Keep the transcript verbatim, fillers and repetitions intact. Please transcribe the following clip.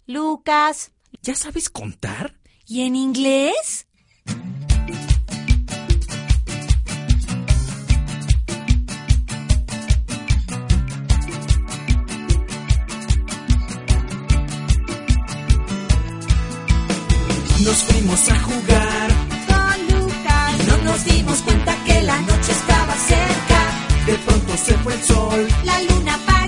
Lucas. ¿Ya sabes contar? ¿Y en inglés? Nos fuimos a jugar Con Lucas. y no nos dimos cuenta que la noche estaba cerca. De pronto se fue el sol. La luna para